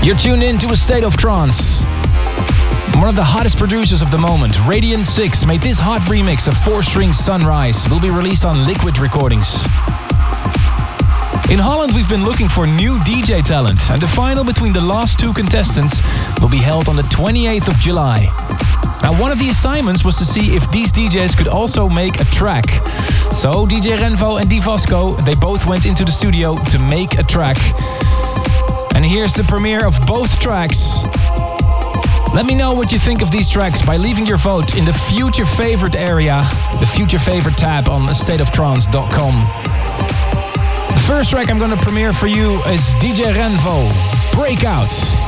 You're tuned in to A State of Trance. One of the hottest producers of the moment, Radiant 6, made this hot remix of 4-String Sunrise. It will be released on Liquid Recordings. In Holland, we've been looking for new DJ talent, and the final between the last two contestants will be held on the 28th of July. Now, one of the assignments was to see if these DJs could also make a track. So DJ Renvo and Divasco, they both went into the studio to make a track. And here's the premiere of both tracks. Let me know what you think of these tracks by leaving your vote in the Future Favorite area, the Future Favorite tab on stateoftrance.com. The first track I'm going to premiere for you is DJ Renvo, Breakout.